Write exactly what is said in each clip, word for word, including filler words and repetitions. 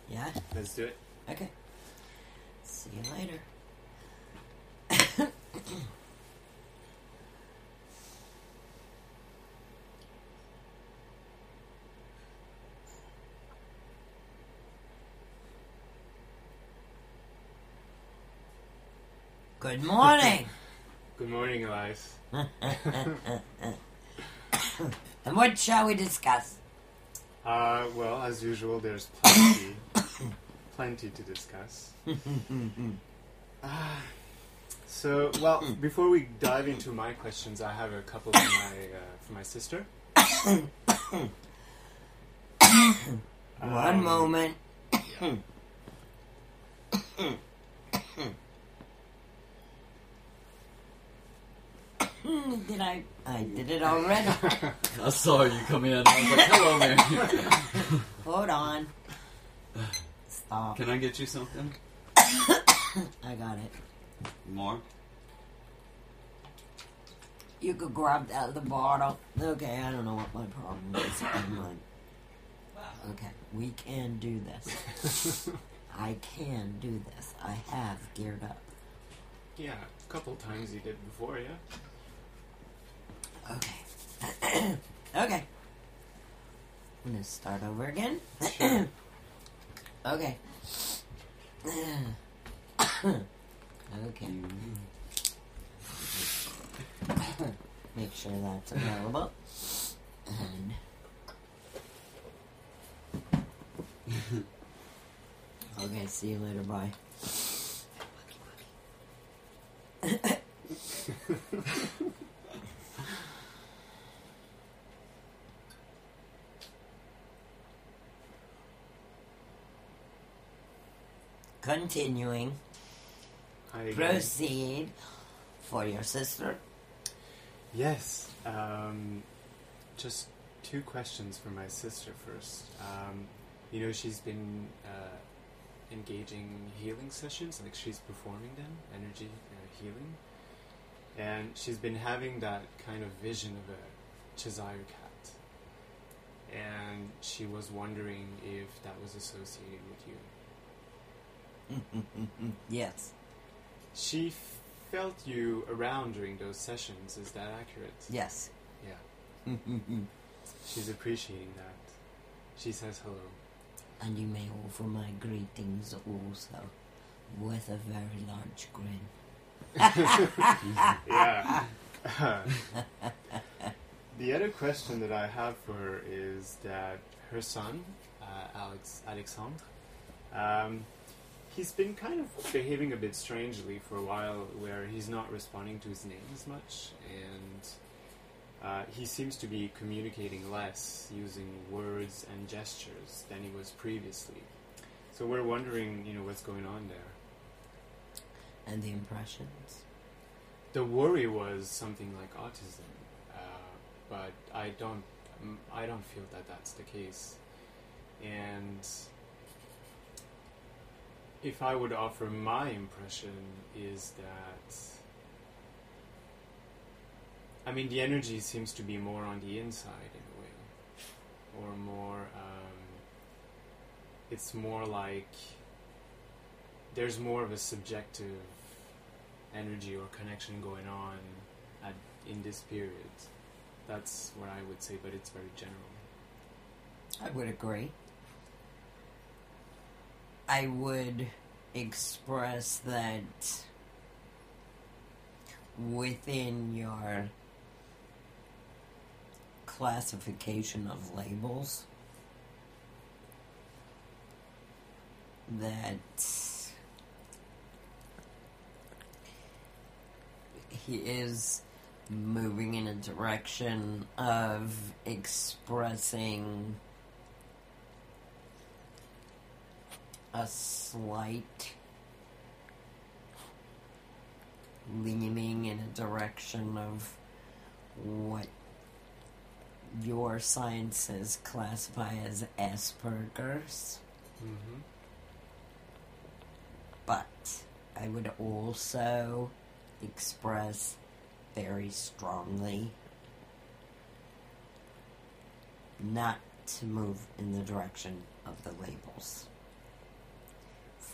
Yeah? Let's do it. Okay. See you later. Good morning. Good morning, Elias. And what shall we discuss? Uh, well, as usual, there's plenty, plenty to discuss. uh, so, well, before we dive into my questions, I have a couple for my uh, for my sister. One Um, moment. Did I? I did it already. I saw you come in. I was like, hello, Mary. Hold on. Stop. Can I get you something? I got it. More? You could grab that other bottle. Okay, I don't know what my problem is. I'm like, okay, we can do this. I can do this. I have geared up. Yeah, a couple times you did before, yeah? Okay. Okay. I'm gonna start over again. Sure. Okay. Okay. Make sure that's available. And okay, see you later, bye. Continuing. I Proceed for your sister. Yes. Um, just two questions for my sister first. Um, you know, she's been uh, engaging healing sessions, like she's performing them, energy uh, healing. And she's been having that kind of vision of a Cheshire cat. And she was wondering if that was associated with you. Yes. She felt you around during those sessions. Is that accurate? Yes. Yeah. She's appreciating that. She says hello. And you may offer my greetings also with a very large grin. Yeah. The other question that I have for her is that her son, uh, Alex Alexandre, um, he's been kind of behaving a bit strangely for a while, where he's not responding to his name as much, and uh, he seems to be communicating less using words and gestures than he was previously. So we're wondering, you know, what's going on there. And the impressions? The worry was something like autism, uh, but I don't, um, I don't feel that that's the case. And if I would offer my impression, is that, I mean, the energy seems to be more on the inside in a way, or more, um, it's more like there's more of a subjective energy or connection going on at, in this period. That's what I would say, but it's very general. I would agree. I would express that within your classification of labels, that he is moving in a direction of expressing a slight leaning in a direction of what your sciences classify as Asperger's. Mm-hmm. But I would also express very strongly not to move in the direction of the labels.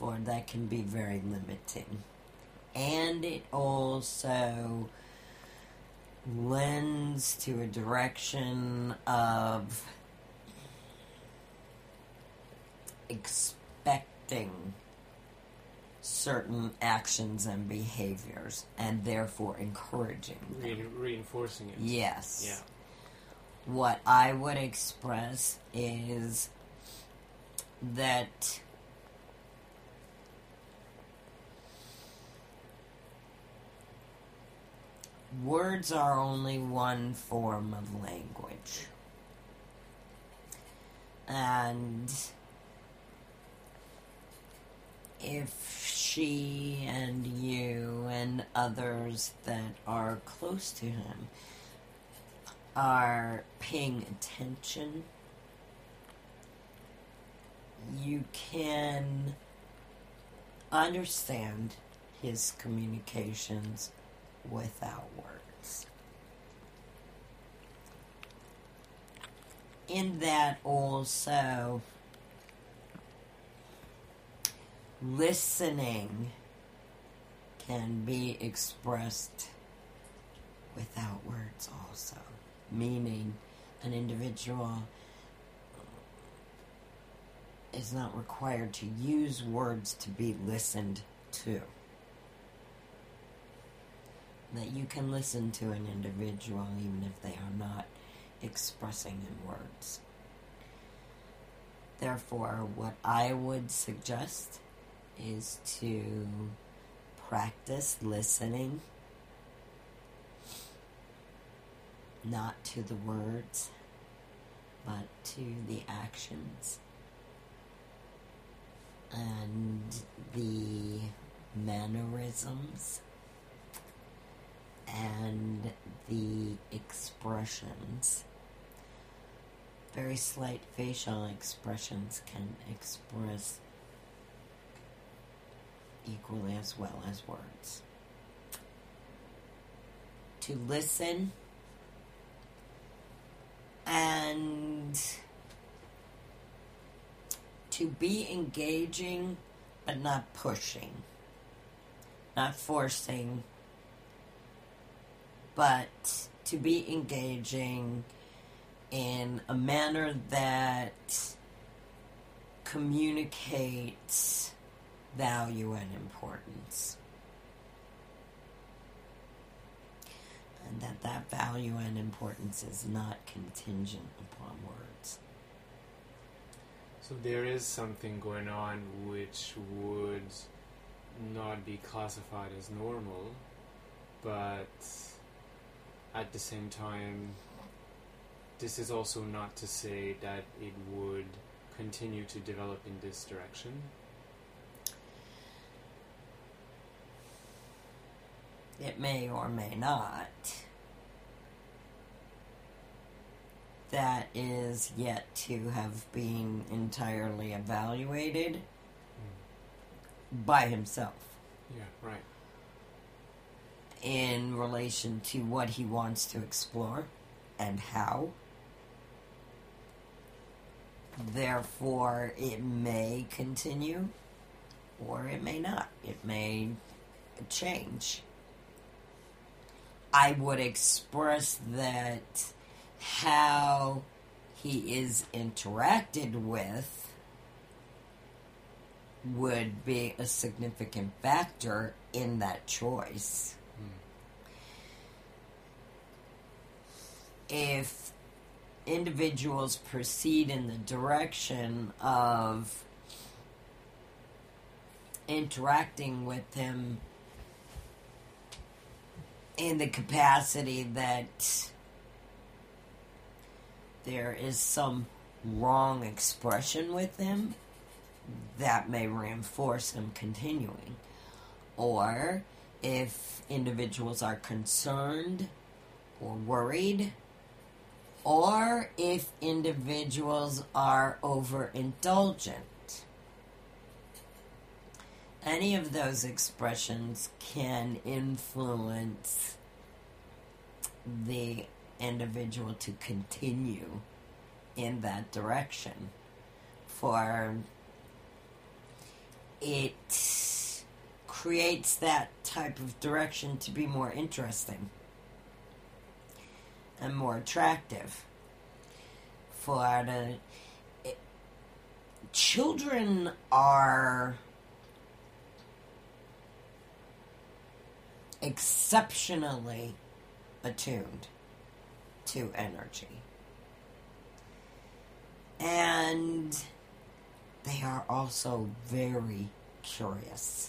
therefore that can be very limiting. And it also lends to a direction of expecting certain actions and behaviors, and therefore encouraging them. Re- reinforcing it. Yes. Yeah. What I would express is that words are only one form of language. And if she and you and others that are close to him are paying attention, you can understand his communications without words. In that also, listening can be expressed without words also, meaning an individual is not required to use words to be listened to. That you can listen to an individual even if they are not expressing in words. Therefore, what I would suggest is to practice listening, not to the words, but to the actions and the mannerisms and the expressions. Very slight facial expressions can express equally as well as words. To listen and to be engaging but not pushing, not forcing, but to be engaging in a manner that communicates value and importance. And that that value and importance is not contingent upon words. So there is something going on which would not be classified as normal, but at the same time, this is also not to say that it would continue to develop in this direction. It may or may not. That is yet to have been entirely evaluated Mm. by himself Yeah, right. in relation to what he wants to explore and how. Therefore, it may continue or it may not. It may change. I would express that how he is interacted with would be a significant factor in that choice. Mm. If individuals proceed in the direction of interacting with him in the capacity that there is some wrong expression with him, that may reinforce him continuing. Or if individuals are concerned or worried, or if individuals are overindulgent. Any of those expressions can influence the individual to continue in that direction. For it creates that type of direction to be more interesting and more attractive for the it, children are exceptionally attuned to energy, and they are also very curious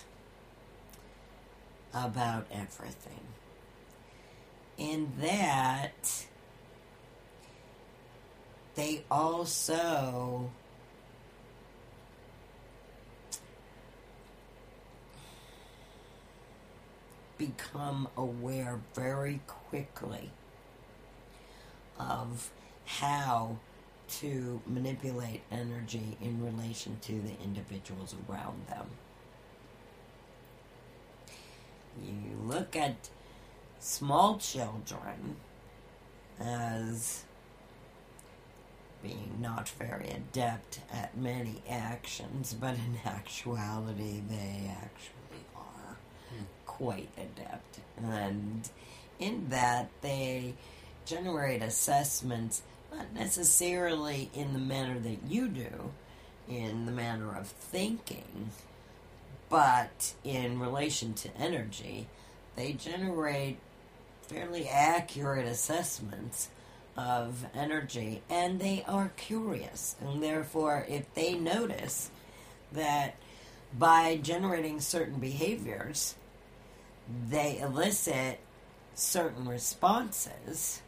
about everything. In that, they also become aware very quickly of how to manipulate energy in relation to the individuals around them. You look at small children as being not very adept at many actions, but in actuality they actually are hmm. quite adept. And in that they generate assessments, not necessarily in the manner that you do, in the manner of thinking, but in relation to energy, they generate fairly accurate assessments of energy, and they are curious. And therefore, if they notice that by generating certain behaviors, they elicit certain responses,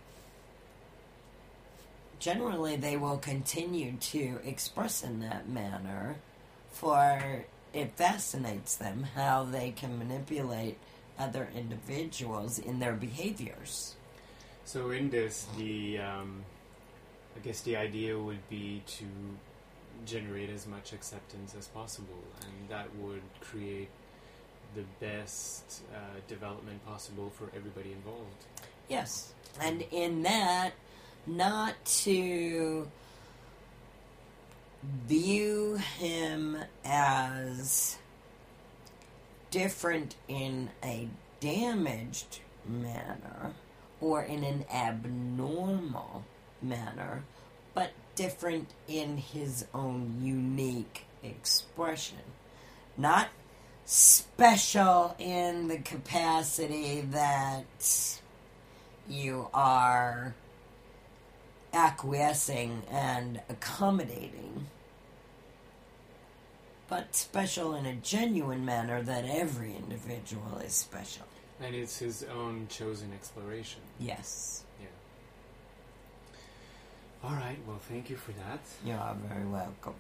generally they will continue to express in that manner, for it fascinates them how they can manipulate other individuals in their behaviors. So in this, the um, I guess the idea would be to generate as much acceptance as possible, and that would create the best uh, development possible for everybody involved. Yes, and in that, not to view him as different in a damaged manner or in an abnormal manner, but different in his own unique expression. Not special in the capacity that you are acquiescing and accommodating, but special in a genuine manner that every individual is special. And it's his own chosen exploration. Yes. Yeah. All right, well, thank you for that. You are very welcome.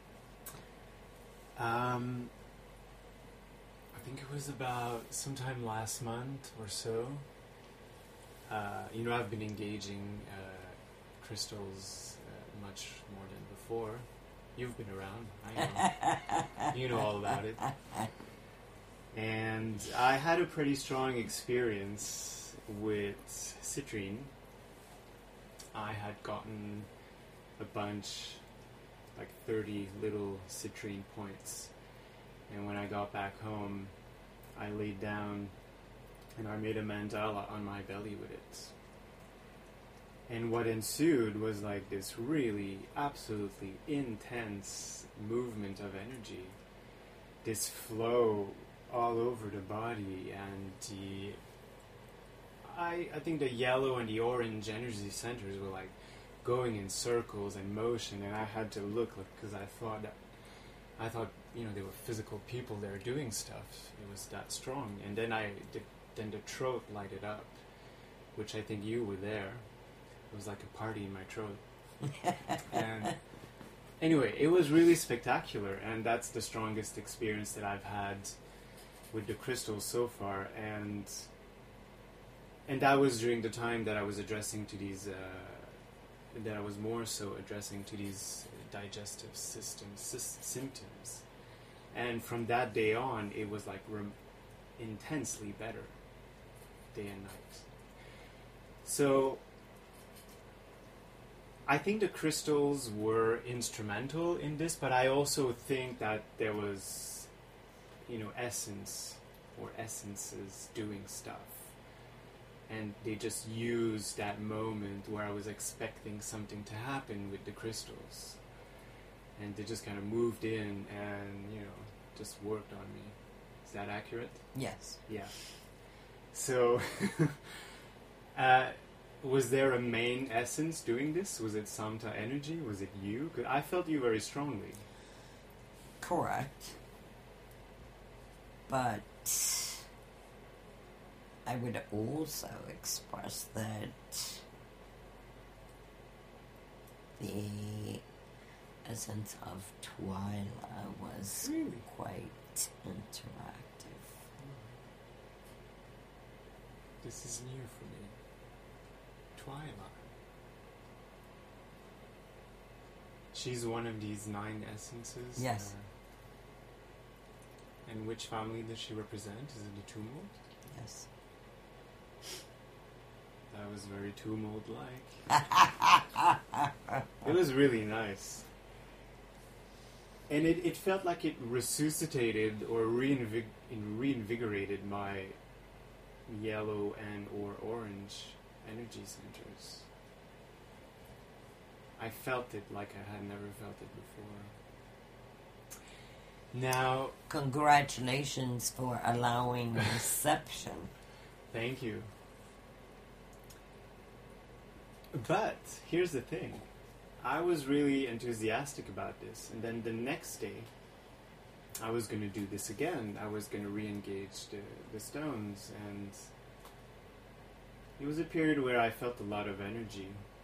Um, I think it was about sometime last month or so. Uh, you know, I've been engaging uh, crystals uh, much more than before. You've been around, I know. You know all about it. And I had a pretty strong experience with citrine. I had gotten a bunch, like thirty little citrine points. And when I got back home, I laid down and I made a mandala on my belly with it. And what ensued was like this really absolutely intense movement of energy. This flow all over the body, and the I I think the yellow and the orange energy centers were like going in circles and motion, and I had to look because I thought that I thought you know there were physical people there doing stuff. It was that strong, and then I the, then the throat lighted up, which I think you were there. It was like a party in my throat. And anyway, it was really spectacular, and that's the strongest experience that I've had with the crystals so far. And and that was during the time that I was addressing to these, uh, that I was more so addressing to these digestive system sy- symptoms. And from that day on, it was like rem- intensely better, day and night. So I think the crystals were instrumental in this, but I also think that there was you know, essence or essences doing stuff. And they just used that moment where I was expecting something to happen with the crystals. And they just kind of moved in and, you know, just worked on me. Is that accurate? Yes. Yeah. So, uh, was there a main essence doing this? Was it Samta energy? Was it you? 'Cause I felt you very strongly. Correct. But I would also express that the essence of Twyla was Really? quite interactive. This is new for me. Twyla. She's one of these nine essences? Yes. Uh, and which family does she represent? Is it the Tumult? Yes. That was very Tumult-like. It was really nice. And it, it felt like it resuscitated or reinvig- reinvigorated my yellow and or orange energy centers. I felt it like I had never felt it before. Now, Congratulations for allowing reception. thank you. But here's the thing. I was really enthusiastic about this, and then the next day I was going to do this again. I was going to re-engage the, the stones, and it was a period where I felt a lot of energy.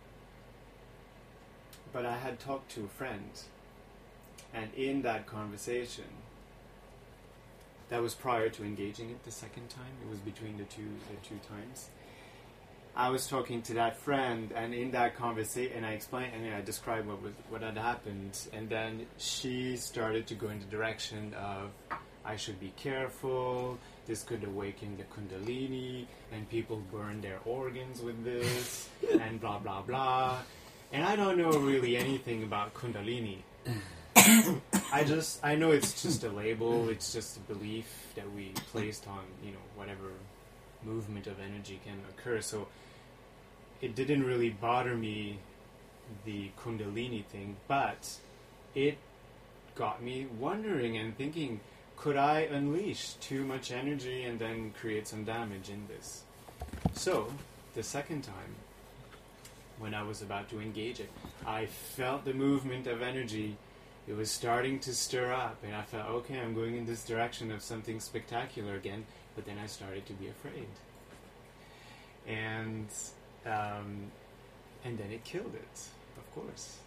But I had talked to a friend, and in that conversation, that was prior to engaging it the second time, it was between the two the two times, I was talking to that friend, and in that conversation, and I explained, and I described what was what had happened, and then she started to go in the direction of, I should be careful, this could awaken the Kundalini, and people burn their organs with this, and blah, blah, blah. And I don't know really anything about Kundalini. I just, I know it's just a label, it's just a belief that we placed on, you know, whatever movement of energy can occur. So it didn't really bother me, the Kundalini thing, but it got me wondering and thinking, could I unleash too much energy and then create some damage in this? So, the second time, when I was about to engage it, I felt the movement of energy. It was starting to stir up, and I felt, okay, I'm going in this direction of something spectacular again, but then I started to be afraid. And um, and then it killed it, of course.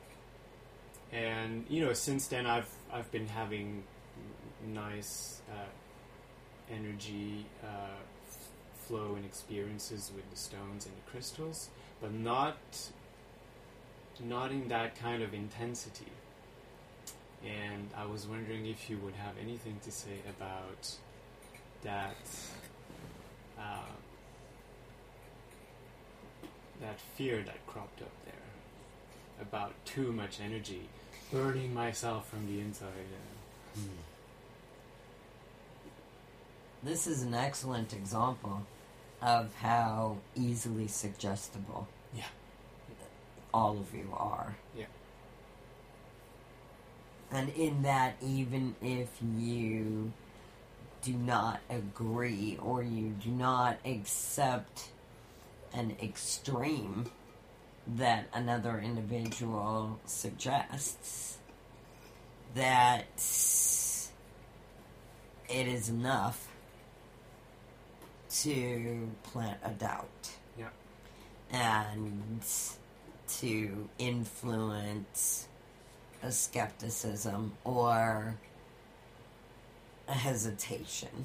And, you know, since then I've I've been having nice uh, energy uh, f- flow and experiences with the stones and the crystals, but not not in that kind of intensity. And I was wondering if you would have anything to say about that uh, that fear that cropped up there about too much energy, burning myself from the inside. Uh, Hmm. This is an excellent example of how easily suggestible Yeah. all of you are. Yeah. And in that, even if you do not agree or you do not accept an extreme that another individual suggests, that it is enough to plant a doubt. Yeah. And to influence a skepticism or a hesitation.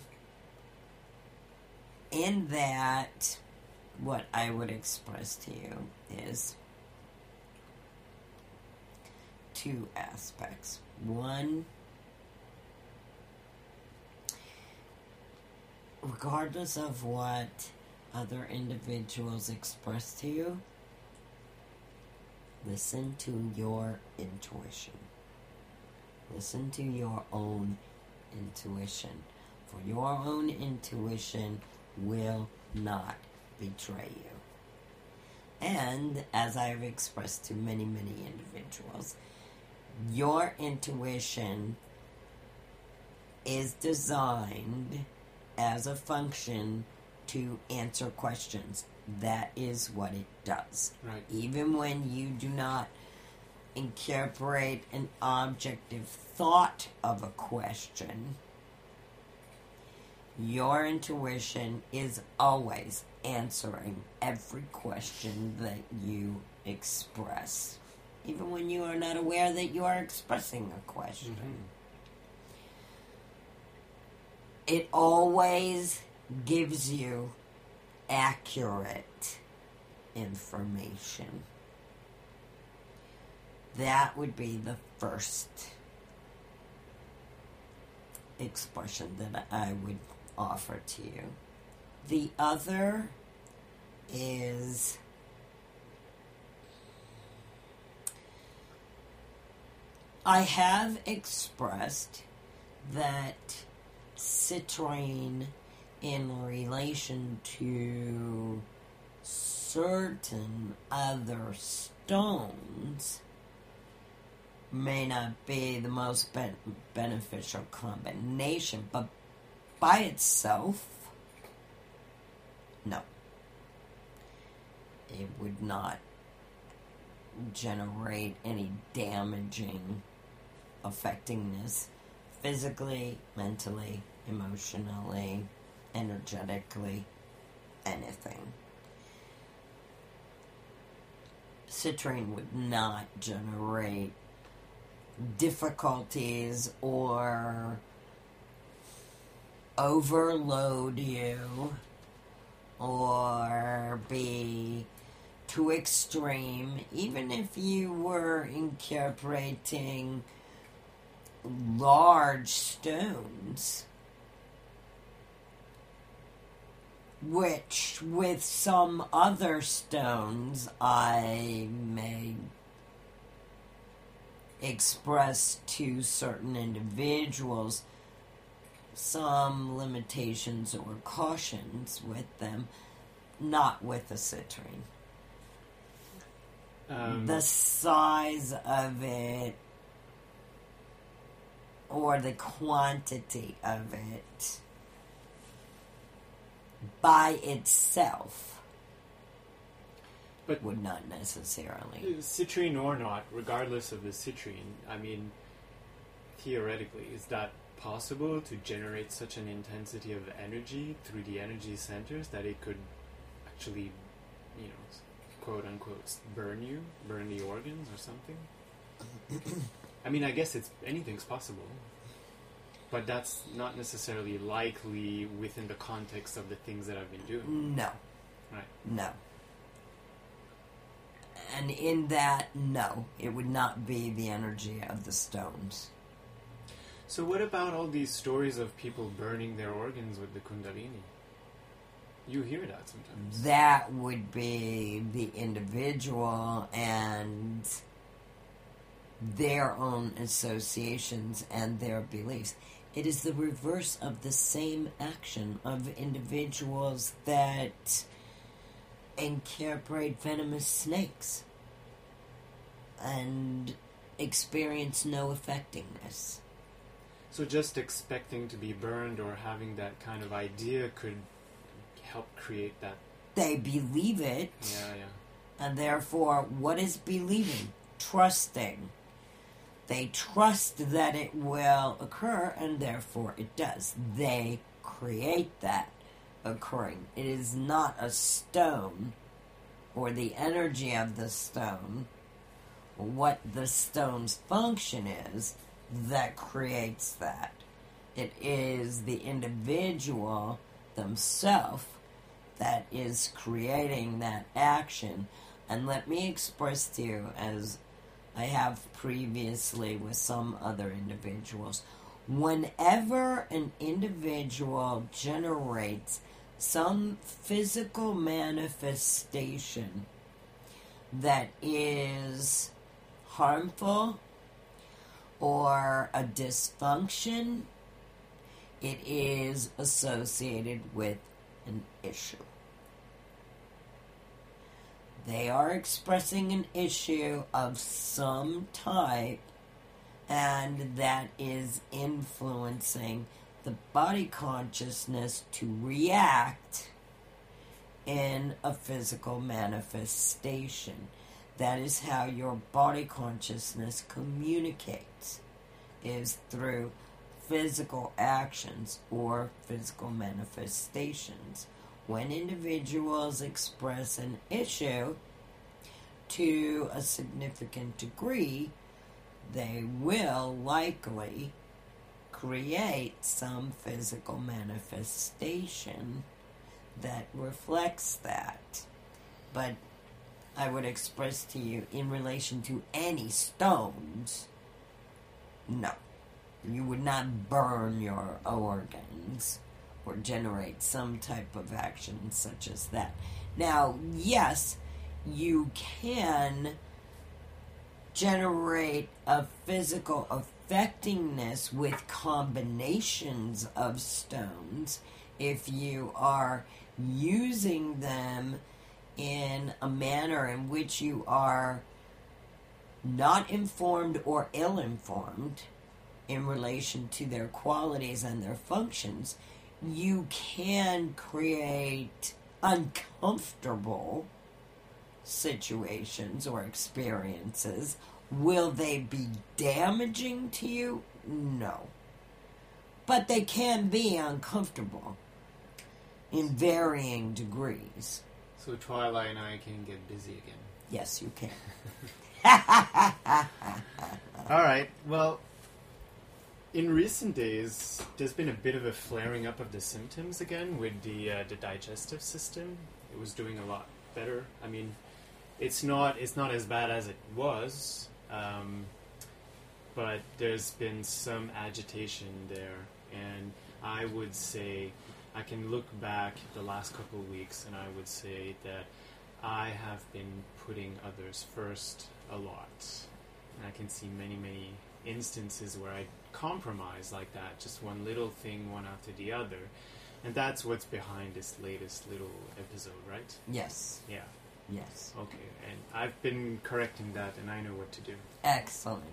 In that, what I would express to you is two aspects. One, regardless of what other individuals express to you, listen to your intuition. Listen to your own intuition. For your own intuition will not betray you. And, as I've expressed to many, many individuals, your intuition is designed as a function to answer questions. That is what it does. Right. Even when you do not incorporate an objective thought of a question, your intuition is always answering every question that you express, even when you are not aware that you are expressing a question. Mm-hmm. It always gives you accurate information. That would be the first expression that I would offer to you. The other is I have expressed that citrine in relation to certain other stones may not be the most ben- beneficial combination, but by itself, no. It would not generate any damaging effectiveness physically, mentally, emotionally, energetically, anything. Citrine would not generate difficulties or overload you or be too extreme, even if you were incorporating large stones, which with some other stones I may express to certain individuals some limitations or cautions with them, not with the citrine. Um, the size of it or the quantity of it by itself but would not necessarily. Citrine or not, regardless of the citrine, I mean, theoretically, is that possible to generate such an intensity of energy through the energy centers that it could actually, you know, quote unquote, burn you, burn the organs or something? I mean, I guess it's anything's possible, but that's not necessarily likely within the context of the things that I've been doing. No. Right. No. And in that, no, it would not be the energy of the stones. So what about all these stories of people burning their organs with the Kundalini? You hear that sometimes. That would be the individual and their own associations and their beliefs. It is the reverse of the same action of individuals that incorporate venomous snakes and experience no effectiveness. So just expecting to be burned or having that kind of idea could help create that. They believe it. Yeah, yeah. And therefore, what is believing? Trusting. They trust that it will occur, and therefore it does. They create that occurring. It is not a stone or the energy of the stone, or what the stone's function is, that creates that. It is the individual themselves that is creating that action. And let me express to you, as I have previously with some other individuals, whenever an individual generates some physical manifestation that is harmful or a dysfunction it is associated with an issue. They are expressing an issue of some type, and that is influencing the body consciousness to react in a physical manifestation. That is how your body consciousness communicates, is through physical actions or physical manifestations. When individuals express an issue to a significant degree, they will likely create some physical manifestation that reflects that. But I would express to you, in relation to any stones, no. You would not burn your organs or generate some type of action such as that. Now, yes, you can generate a physical effectiveness with combinations of stones if you are using them in a manner in which you are not informed or ill-informed in relation to their qualities and their functions. You can create uncomfortable situations or experiences. Will they be damaging to you? No. But they can be uncomfortable in varying degrees. So Twilight and I can get busy again. Yes, you can. All right. Well, in recent days, there's been a bit of a flaring up of the symptoms again with the uh, the digestive system. It was doing a lot better. I mean, it's not it's not as bad as it was, um, but there's been some agitation there, and I would say I can look back the last couple of weeks, and I would say that I have been putting others first a lot. And I can see many, many instances where I compromise like that, just one little thing, one after the other. And that's what's behind this latest little episode, right? Yes. Yeah. Yes. Okay, and I've been correcting that, and I know what to do. Excellent.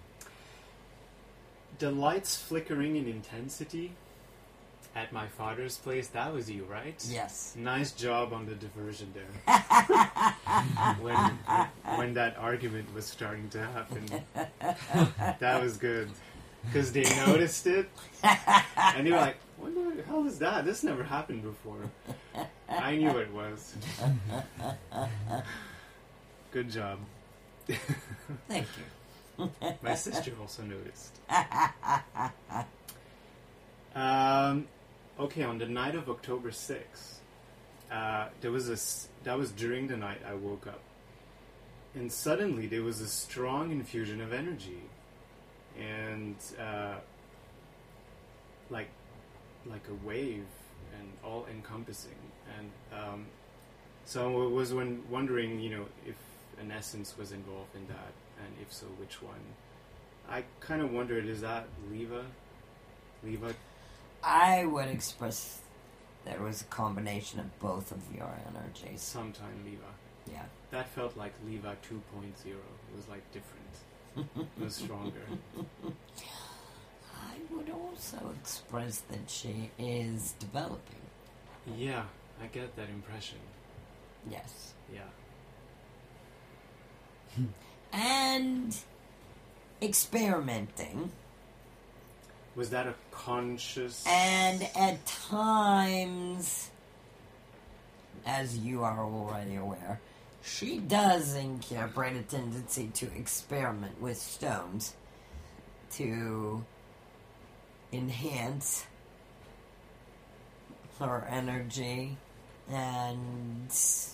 The lights flickering in intensity at my father's place, that was you, right? Yes. Nice job on the diversion there. when when that argument was starting to happen. That was good. Because they noticed it, and they were like, what the hell is that? This never happened before. I knew it was. Good job. Thank you. My sister also noticed. Um, okay, on the night of October sixth, uh, there was a, s- that was during the night I woke up. And suddenly there was a strong infusion of energy. And, uh, like, like a wave and all encompassing. And, um, so I was when wondering, you know, if an essence was involved in that, and if so, which one. I kind of wondered, is that Leva? Leva? I would express there was a combination of both of your energies. Sometime Leva. Yeah. That felt like Leva two point oh. It was like different. It was stronger. I would also express that she is developing. Yeah, I get that impression. Yes. Yeah. And experimenting. Was that a conscious... And at times, as you are already aware, she does incorporate a tendency to experiment with stones to enhance her energy and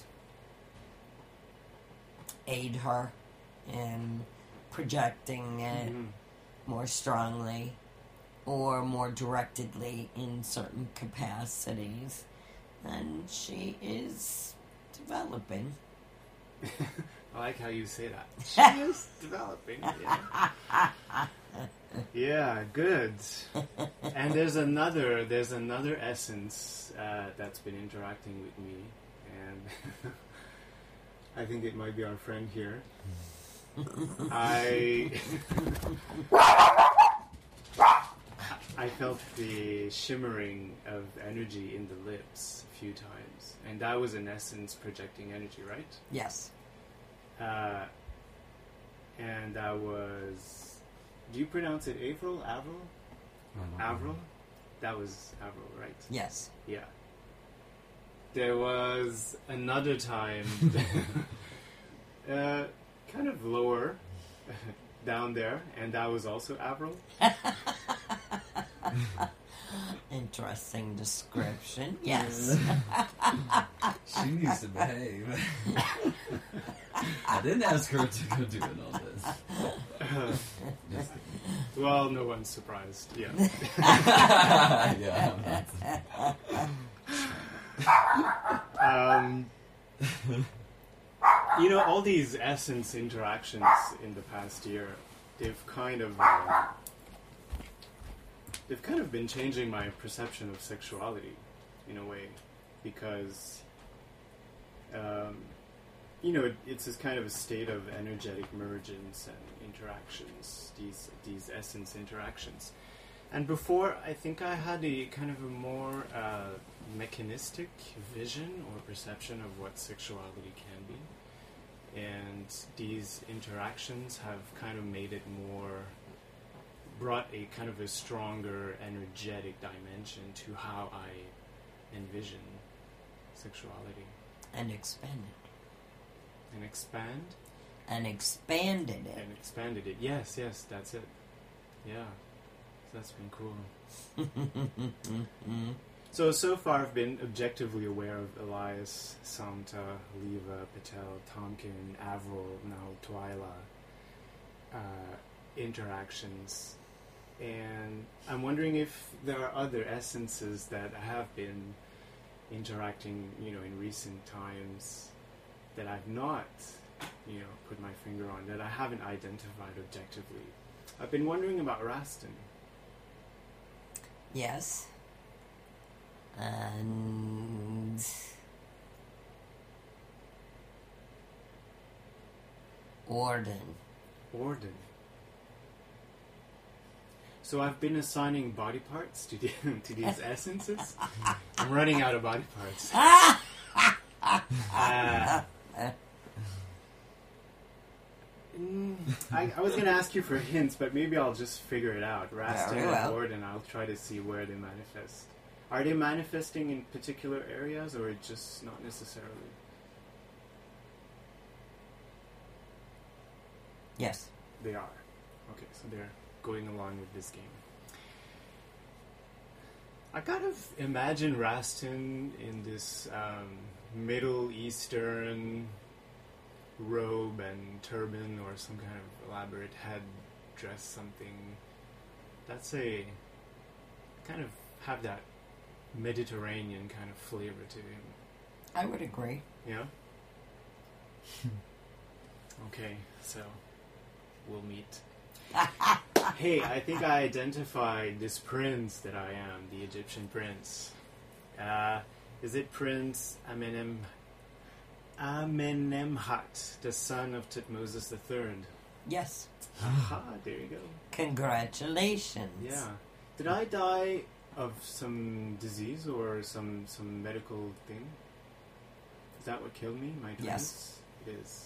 aid her in projecting it Mhm. more strongly or more directedly in certain capacities. And she is developing. I like how you say that. She is developing. Yeah. Yeah, good. And there's another, there's another essence uh, that's been interacting with me, and I think it might be our friend here. I I felt the shimmering of energy in the lips a few times, and that was in essence projecting energy, right? Yes. Uh, and that was, do you pronounce it Avril? Avril? Avril? That was Avril, right? Yes. Yeah. There was another time, uh, kind of lower down there, and that was also Avril. Interesting description. Yes. She needs to behave. I didn't ask her to go doing all this. Just kidding. Well, no one's surprised. Yeah. Yeah. um, you know, all these essence interactions in the past year, they've kind of um, they've kind of been changing my perception of sexuality in a way, because um, you know, it, it's this kind of a state of energetic mergence and interactions, these these essence interactions. And before, I think I had a kind of a more uh, mechanistic vision or perception of what sexuality can be. And these interactions have kind of made it more, brought a kind of a stronger energetic dimension to how I envision sexuality. And expanded. And expand? And expanded it. And expanded it. Yes, yes, that's it. Yeah. That's been cool. So, so far I've been objectively aware of Elias, Samta, Leva, Patel, Tomkin, Avril, now Twyla uh, interactions. And I'm wondering if there are other essences that have been interacting, you know, in recent times that I've not, you know, put my finger on, that I haven't identified objectively. I've been wondering about Rastin. Yes. And Orden. Orden. So I've been assigning body parts to the, to these essences. I'm running out of body parts. uh, mm, I, I was going to ask you for hints, but maybe I'll just figure it out. Rastin Very well. and Orden, I'll try to see where they manifest. Are they manifesting in particular areas, or just not necessarily? Yes. They are. Okay, so they're going along with this game. I kind of imagine Rastin in this um, Middle Eastern robe and turban, or some kind of elaborate head dress, something. That's a kind of have that Mediterranean kind of flavor to him. I would agree. Yeah? Okay, so we'll meet. Hey, I think I identified this prince that I am, the Egyptian prince. Uh, is it Prince Amenem, Amenemhat, the son of Tutmosis the Third? Yes. Aha, there you go. Congratulations. Yeah. Did I die of some disease or some some medical thing? Is that what killed me? My dreams? Yes. It is.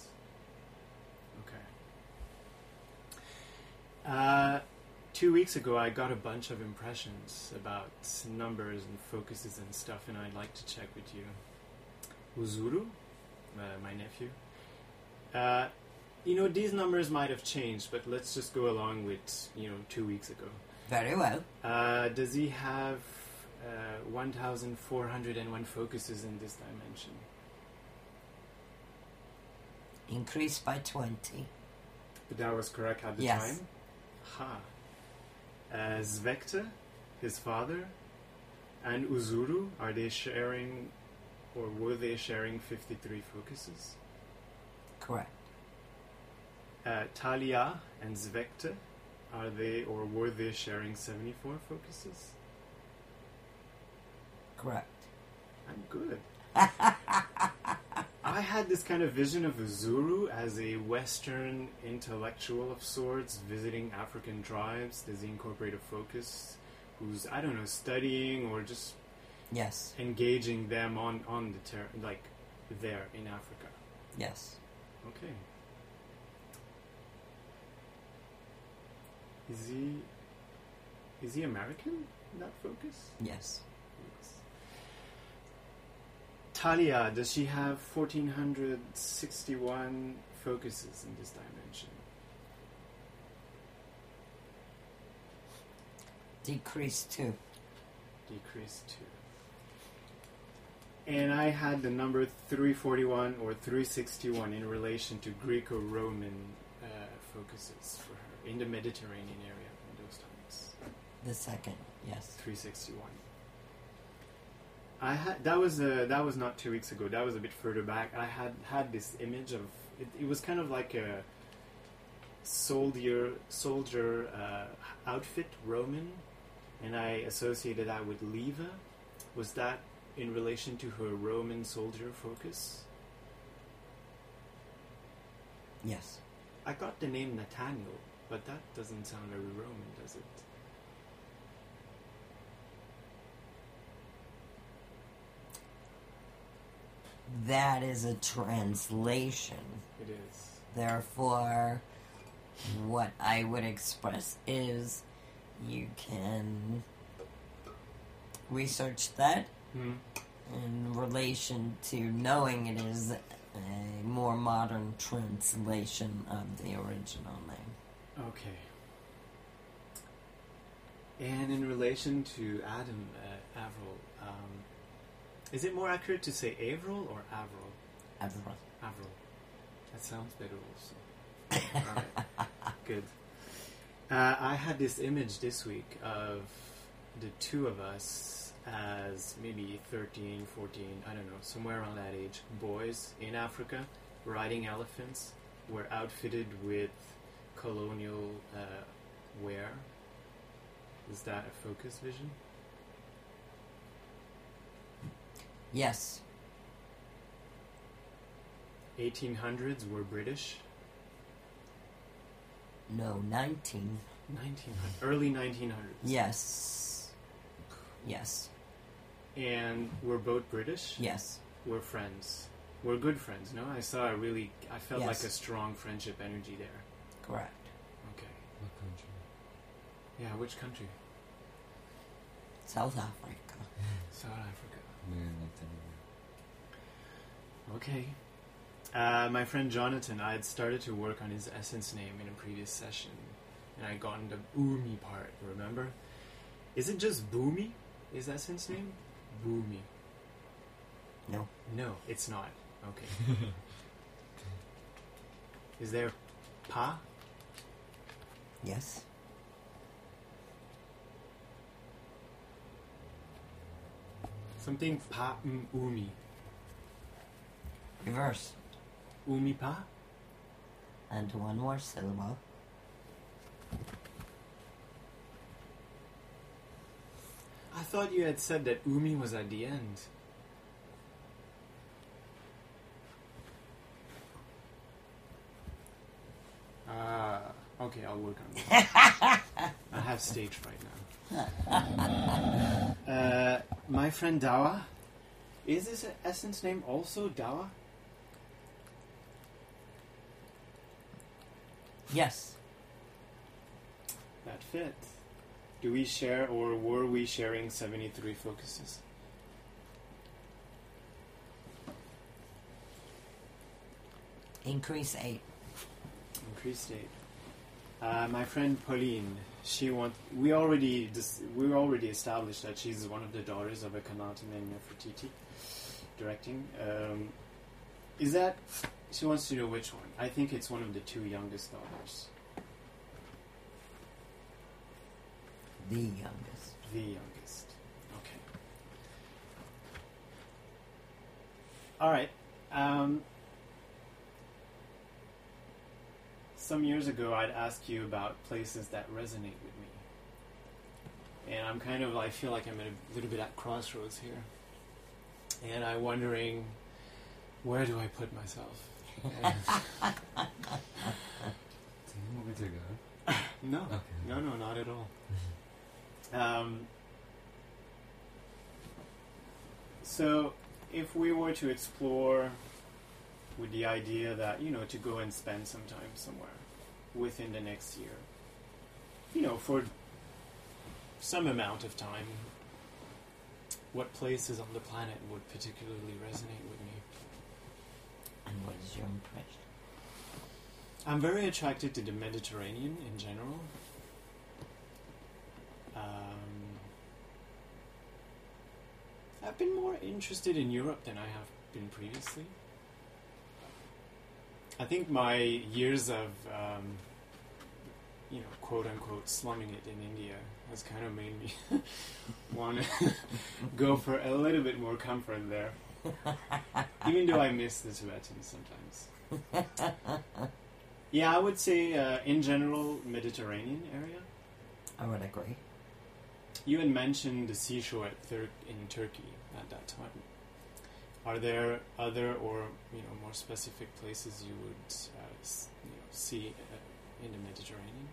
Okay. Uh, two weeks ago, I got a bunch of impressions about numbers and focuses and stuff, and I'd like to check with you. Uzuru, uh, my nephew. Uh, you know, these numbers might have changed, but let's just go along with, you know, two weeks ago. Very well. Uh, does he have uh, one thousand four hundred one focuses in this dimension? Increased by twenty. But that was correct at the Yes. time? Ha. Uh, Zvekta, his father, and Uzuru, are they sharing, or were they sharing fifty-three focuses? Correct. Uh, Talia and Zvekta, are they, or were they sharing seventy-four focuses? Correct. I'm good. I had this kind of vision of Uzuru as a Western intellectual of sorts, visiting African tribes. Does he incorporate a focus? Who's, I don't know, studying or just Yes. engaging them on, on the ter- like there in Africa. Yes. Okay. Is he is he American in that focus? Yes. Yes. Talia, does she have fourteen sixty-one focuses in this dimension? Decrease two. Decrease two. And I had the number three forty-one or three sixty-one in relation to Greco-Roman uh, focuses for her in the Mediterranean area in those times. The second. Yes. three sixty-one. I had that was uh, that was not two weeks ago. That was a bit further back. I had had this image of it. It was kind of like a soldier soldier uh, outfit, Roman, and I associated that with Leva. Was that in relation to her Roman soldier focus? Yes. I got the name Nathaniel, but that doesn't sound very Roman, does it? That is a translation. It is. Therefore, what I would express is you can research that Hmm. in relation to knowing it is a more modern translation of the original name. Okay. And in relation to Adam uh, Avril, um, is it more accurate to say Avril or Avril? Avril. Avril. That sounds better also. Alright. Good. Uh, I had this image this week of the two of us as maybe thirteen, fourteen, I don't know, somewhere around that age, boys in Africa riding elephants. Were outfitted with colonial uh, wear. Is that a focus vision? Yes. eighteen hundreds were British. No, nineteen. nineteen hundred, early nineteen hundreds. Yes. Yes. And we're both British. Yes. We're friends. We're good friends. No, I saw a really. I felt Yes. like a strong friendship energy there. Correct. Okay. What country? Yeah. Which country? South Africa. South Africa. We're not anywhere. Okay. Uh, my friend Jonathan, I had started to work on his essence name in a previous session, and I got in the Boomy part. Remember? Is it just Boomy? His essence name? Boomy. No. No, it's not. Okay. Is there Pa? Yes. Something Pa M Umi. Reverse. Umi Pa? And one more syllable. I thought you had said that Umi was at the end. Ah, okay, I'll work on that. I have stage fright now. Uh, my friend Dawa, is this essence name also Dawa? Yes. That fits. Do we share, or were we sharing seventy-three focuses? Increase eight. Increased state. Uh, my friend Pauline, she want. We already dis, we already established that she's one of the daughters of Akhenaten and Nefertiti, directing. Um, is that? She wants to know which one. I think it's one of the two youngest daughters. The youngest. The youngest. Okay. All right. Um, some years ago, I'd ask you about places that resonate with me. and I'm kind of, I feel like I'm at a little bit at crossroads here. And I'm wondering, where do I put myself? And Do you want me to go? no, Okay. no, no, not at all. Um, so, if we were to explore with the idea that, you know, to go and spend some time somewhere within the next year, you know, for some amount of time, what places on the planet would particularly resonate with me? And what is your impression? I'm very attracted to the Mediterranean in general. Um, I've been more interested in Europe than I have been previously. I think my years of, um, you know, quote unquote, slumming it in India has kind of made me want to go for a little bit more comfort there. Even though I miss the Tibetans sometimes. Yeah, I would say, uh, in general, Mediterranean area. I would agree. You had mentioned the seashore at Thur- in Turkey at that time. Are there other or, you know, more specific places you would uh, s- you know, see uh, in the Mediterranean?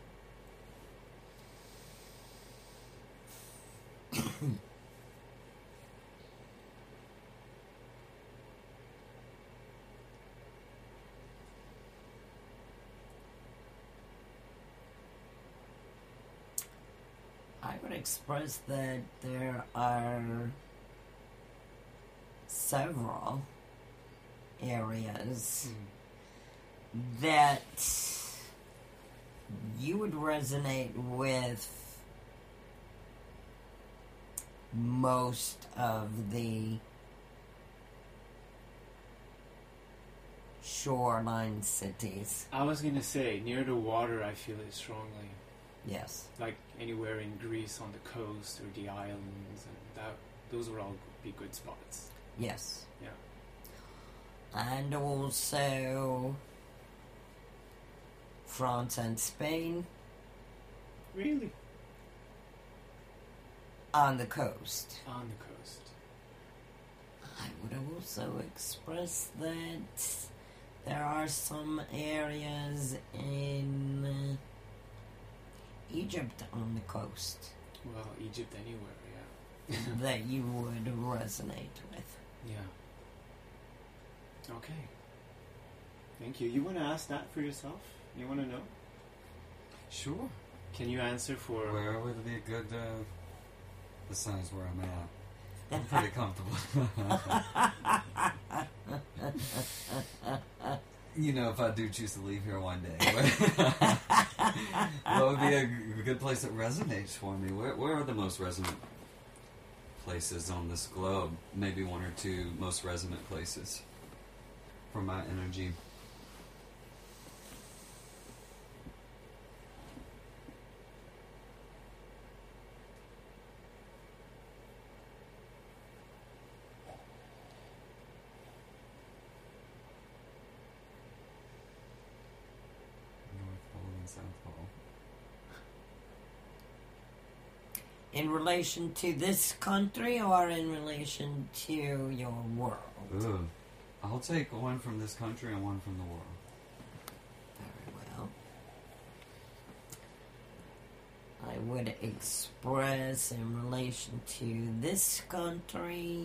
I would express that there are several areas that you would resonate with most of the shoreline cities. I was going to say, near the water, I feel it strongly. Yes. Like anywhere in Greece on the coast or the islands, and that those would all be good spots. Yes. Yeah. And also France and Spain Really? on the coast. On the coast. I would also express that there are some areas in uh, Egypt on the coast Well, Egypt anywhere, yeah. that you would resonate with. Yeah. Okay. Thank you. You want to ask that for yourself? You want to know? Sure. Can you answer for... Where would be a good, uh, besides where I'm at? I'm pretty comfortable. You know, if I do choose to leave here one day, what would be a g- good place that resonates for me? Where, where are the most resonant places on this globe? Maybe one or two most resonant places for my energy. North Pole and South Pole. In relation to this country or in relation to your world? Ooh. I'll take one from this country and one from the world. Very well. I would express in relation to this country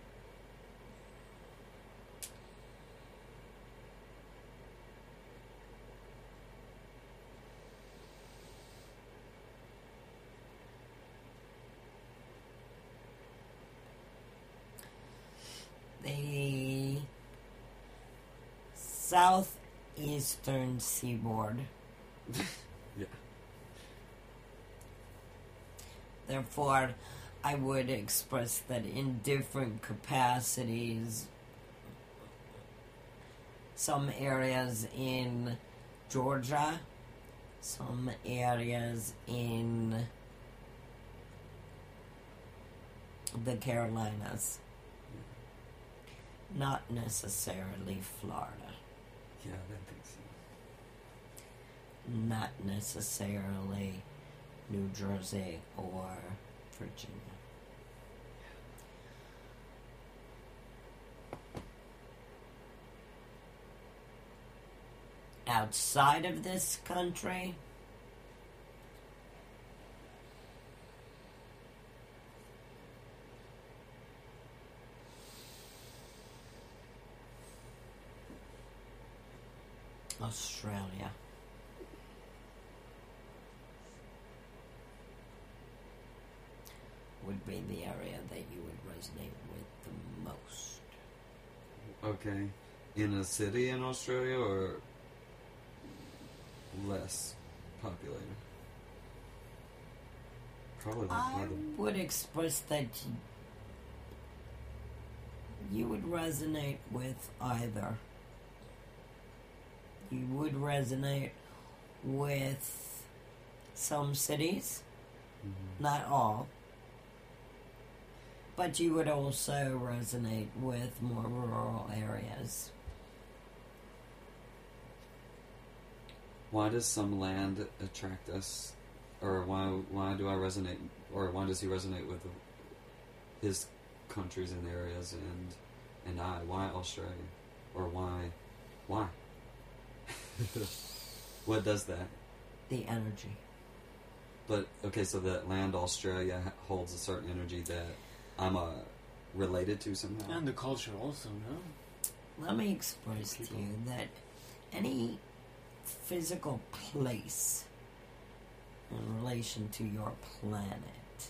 the southeastern seaboard. Yeah. Therefore, I would express that in different capacities, some areas in Georgia, some areas in the Carolinas, not necessarily Florida, Yeah, I didn't think so. not necessarily New Jersey or Virginia. Outside of this country, Australia. Would be the area that you would resonate with the most. Okay. In a city in Australia or less populated? Probably I by the... would express that you, you would resonate with either. You would resonate with some cities, Mhm. not all, but you would also resonate with more rural areas. Why does some land attract us? Or why why do I resonate, or why does he resonate with his countries and areas and and I? Why Australia? Or why? Why? What does that? The energy. But, okay, so that land, Australia, ha- holds a certain energy that I'm uh, related to somehow? And the culture also, no? Let me express to People. you that any physical place in relation to your planet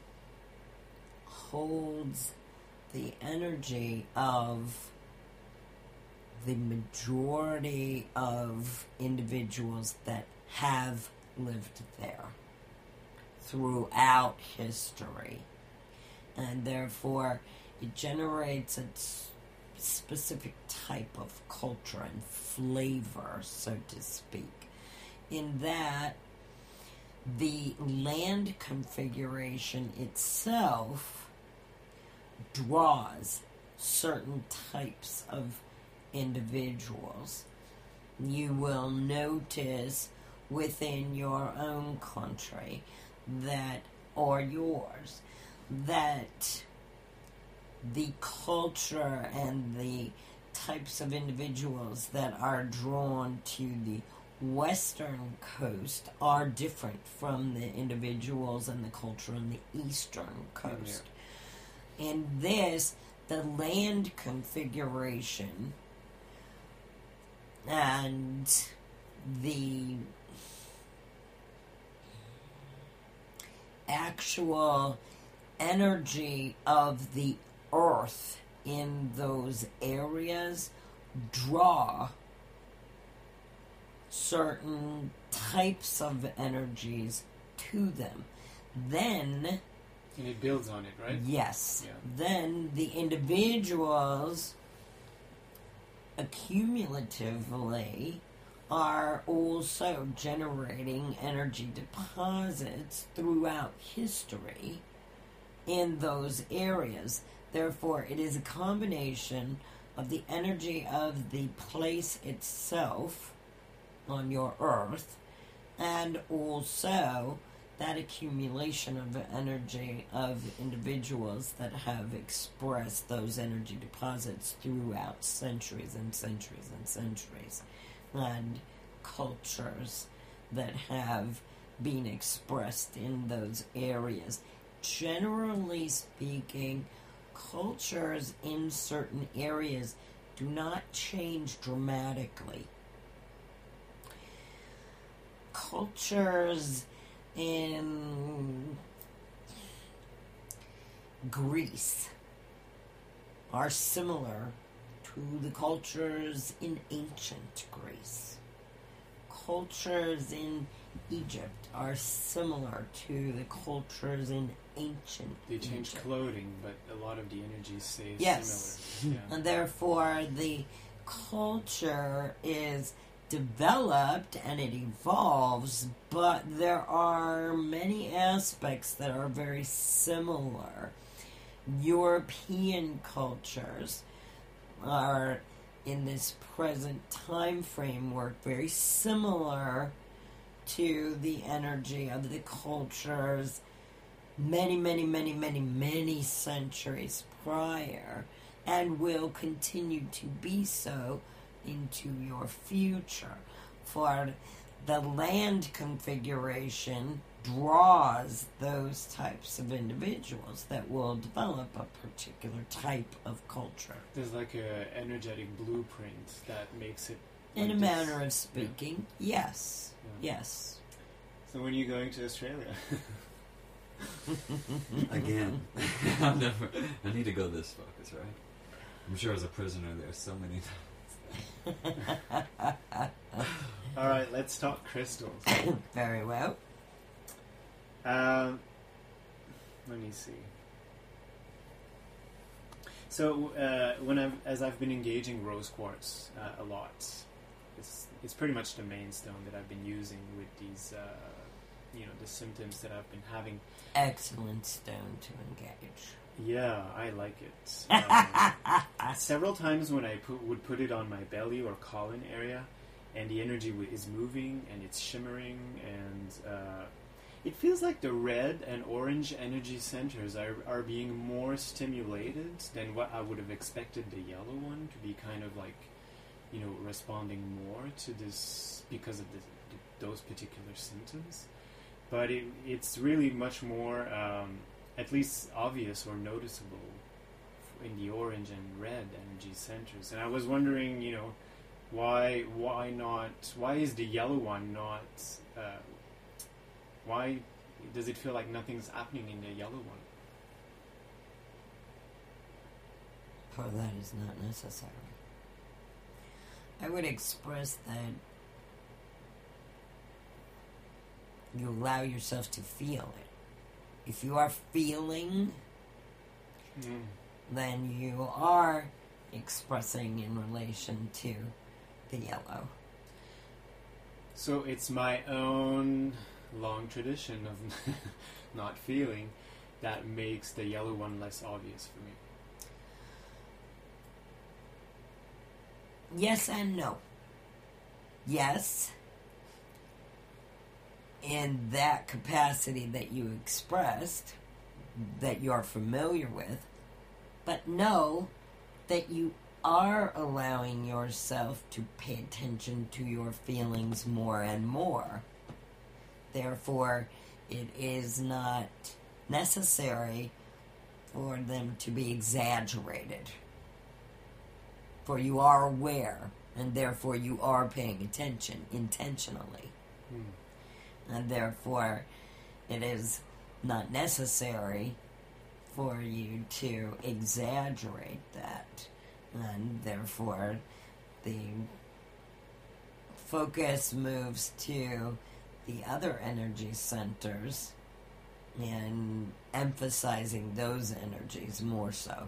holds the energy of the majority of individuals that have lived there throughout history. And therefore, it generates a s- specific type of culture and flavor, so to speak, in that the land configuration itself draws certain types of individuals. You will notice within your own country that, or yours, that the culture and the types of individuals that are drawn to the western coast are different from the individuals and the culture on the eastern coast. In this, the land configuration and the actual energy of the earth in those areas draw certain types of energies to them. Then, And it builds on it, right? yes, Yeah. then the individuals accumulatively are also generating energy deposits throughout history in those areas. Therefore, it is a combination of the energy of the place itself on your earth and also that accumulation of energy of individuals that have expressed those energy deposits throughout centuries and centuries and centuries, and cultures that have been expressed in those areas. Generally speaking, cultures in certain areas do not change dramatically. Cultures in Greece are similar to the cultures in ancient Greece. Cultures in Egypt are similar to the cultures in ancient They change Egypt. clothing, but a lot of the energy stays Yes. similar. Yeah. And therefore, the culture is developed and it evolves, but there are many aspects that are very similar. European cultures are, in this present time framework, very similar to the energy of the cultures many, many, many, many, many centuries prior, and will continue to be so into your future. For the land configuration draws those types of individuals that will develop a particular type of culture. There's like a energetic blueprint that makes it. In like a this. manner of speaking, yeah. yes. Yeah. Yes. So when are you going to Australia? Again. I've never, I need to go this focus, right? I'm sure as a prisoner there's so many times. Alright, let's talk crystals. Very well. Um, let me see. So, uh, when I've, as I've been engaging rose quartz uh, a lot, it's, it's pretty much the main stone that I've been using with these, uh, you know, the symptoms that I've been having. Excellent stone to engage. Yeah, I like it. Um, several times when I put, would put it on my belly or colon area, and the energy w- is moving and it's shimmering, and uh, it feels like the red and orange energy centers are, are being more stimulated than what I would have expected the yellow one to be, kind of like, you know, responding more to this because of the, the, those particular symptoms. But it, it's really much more, um, at least obvious or noticeable in the orange and red energy centers. And I was wondering, you know, why why not, why is the yellow one not, uh, why does it feel like nothing's happening in the yellow one? For that is not necessary. I would express that you allow yourself to feel it. If you are feeling, Mm. then you are expressing in relation to the yellow. So it's my own long tradition of not feeling that makes the yellow one less obvious for me. Yes and no. Yes, in that capacity that you expressed, that you're familiar with, but no, that you are allowing yourself to pay attention to your feelings more and more. Therefore, it is not necessary for them to be exaggerated. For you are aware, and therefore you are paying attention intentionally. Hmm. And therefore, it is not necessary for you to exaggerate that. And therefore, the focus moves to the other energy centers and emphasizing those energies more so.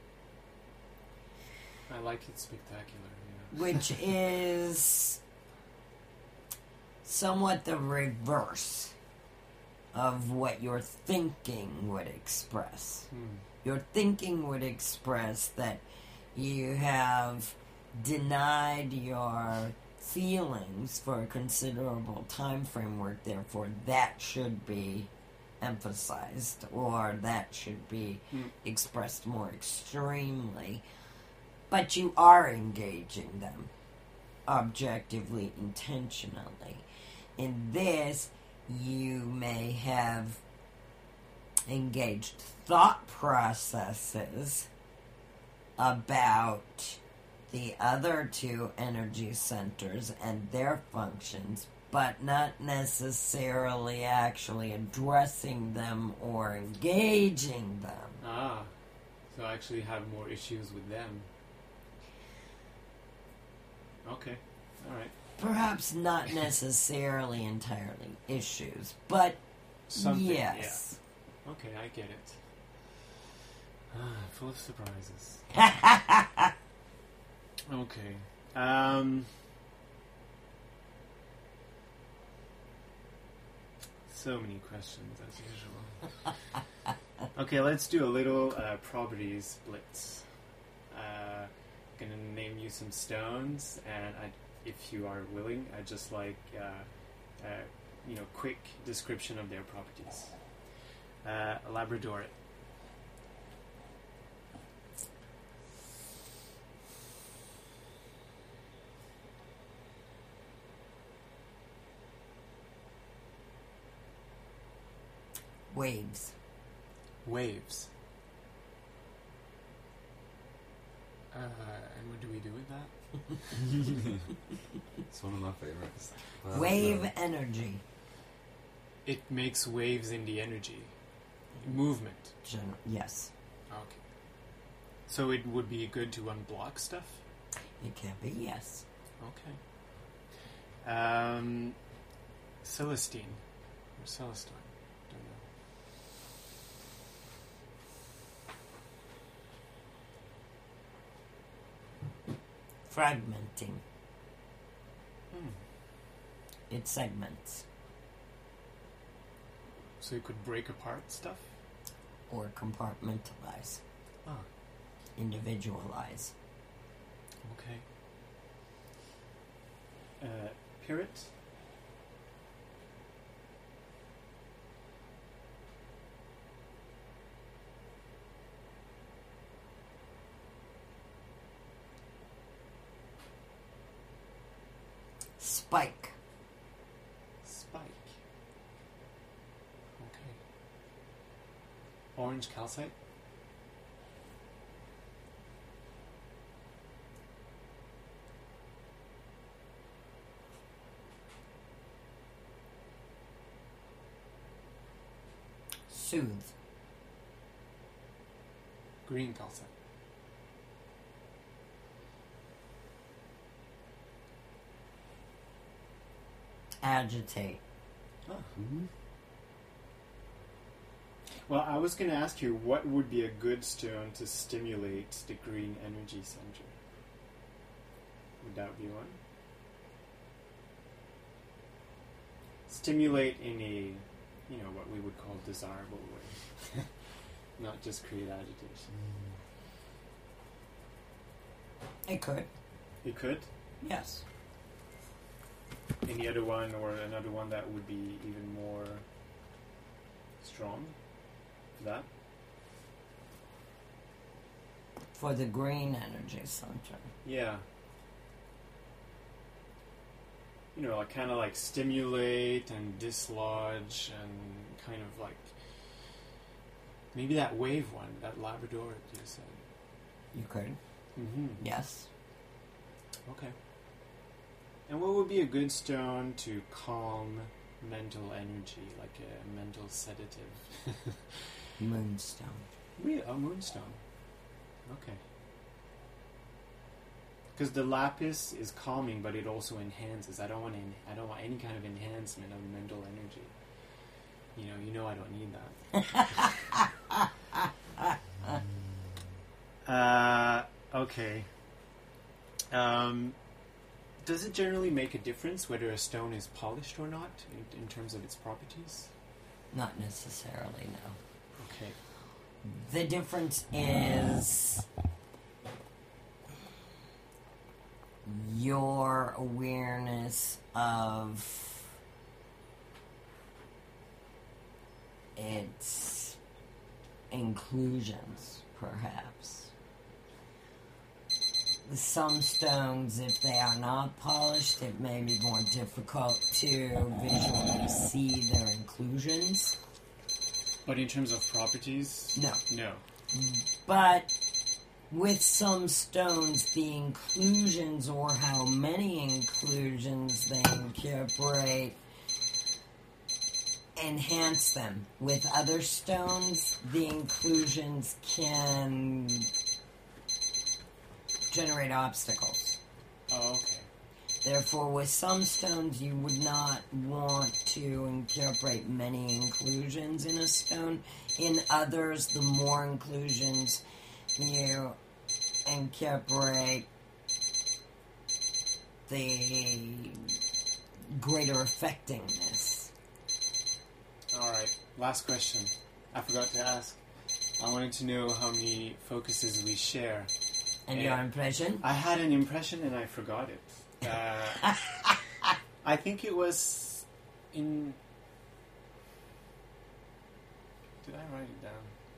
I like it spectacular. Yeah. Which is somewhat the reverse of what your thinking would express. Hmm. Your thinking would express that you have denied your feelings for a considerable time framework, therefore that should be emphasized, or that should be Hmm. expressed more extremely. But you are engaging them objectively, intentionally. In this, you may have engaged thought processes about the other two energy centers and their functions, but not necessarily actually addressing them or engaging them. Ah, so I actually have more issues with them. Okay, alright. Perhaps not necessarily entirely issues, but Something, yes. yeah. Okay, I get it. Ah, full of surprises. Okay. Um, so many questions, as usual. Okay, let's do a little uh, properties blitz. Uh, gonna name you some stones, and I, if you are willing, I'd just like uh, uh, you know, quick description of their properties. Uh, Labradorite. Waves. Waves. Uh, and what do we do with that? It's one of my favorites. But, Wave uh, energy. It makes waves in the energy. Movement. Gen- yes. Okay. So it would be good to unblock stuff? It can be, yes. Okay. Um, Celestine. Or Celestine. Don't know. Fragmenting. Hmm. It segments. So you could break apart stuff? Or compartmentalize. Ah, Individualize. okay. Uh, Pirate? Spike. Spike. Okay. Orange calcite? Soothe. Green calcite? Agitate. mhm. Well, I was going to ask you, what would be a good stone to stimulate the green energy center? Would that be one? Stimulate in a, you know, what we would call desirable way. Not just create agitation. It could. It could? Yes. Any other one, or another one that would be even more strong for that? For the green energy center. Yeah. You know, like kind of like stimulate and dislodge and kind of like maybe that wave one, that Labrador you said. You could. Mm-hmm. Yes. Okay. And what would be a good stone to calm mental energy, like a mental sedative? Moonstone. Really? A moonstone. Okay. Because the lapis is calming, but it also enhances. I don't want en- I don't want any kind of enhancement of mental energy. You know, you know I don't need that. uh, okay. Um, does it generally make a difference whether a stone is polished or not in, in terms of its properties? Not necessarily, no. Okay. The difference is your awareness of its inclusions, perhaps. Some stones, if they are not polished, it may be more difficult to visually see their inclusions. But in terms of properties? No. No. But with some stones, the inclusions or how many inclusions they incorporate enhance them. With other stones, the inclusions can generate obstacles. Oh, okay. Therefore, with some stones, you would not want to incorporate many inclusions in a stone. In others, the more inclusions you incorporate, the greater effectiveness. Alright, last question. I forgot to ask. I wanted to know how many focuses we share. And your impression? I had an impression and I forgot it. Uh, I think it was in... Did I write it down?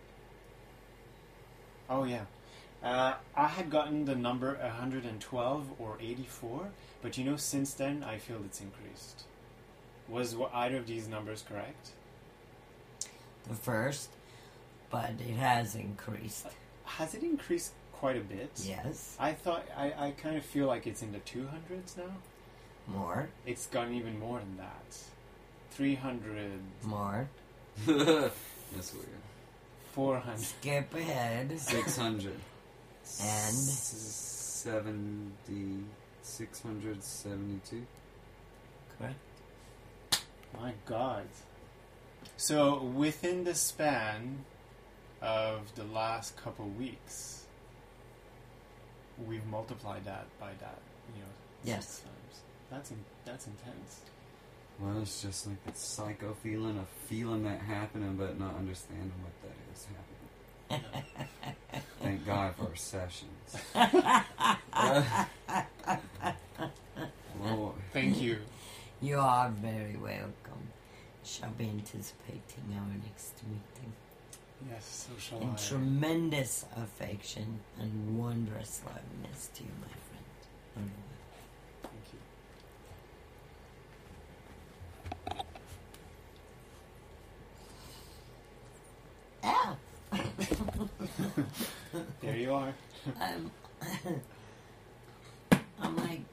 Oh, yeah. Uh, I had gotten the number one hundred twelve or eighty-four, but you know, since then, I feel it's increased. Was wh- either of these numbers correct? The first, but it has increased. Has it increased quite a bit? Yes. I thought, I, I kind of feel like it's in the two hundreds now. More. It's gone even more than that. three hundred. More. That's weird. four hundred. Skip ahead. Six hundred. And? Seventy. Six hundred seventy-two. Correct. My God. So within the span of the last couple weeks, we've multiplied that by that, you know, Yes. six times. That's in, that's intense. Well, it's just like that psycho feeling of feeling that happening, but not understanding what that is happening. Thank God for our sessions. Uh, Lord. Thank you. You are very welcome. Shall be anticipating our next meeting. Yes, so shall In I. tremendous affection and wondrous loveness to you, my friend. Thank you. Ah! There you are. um, I'm like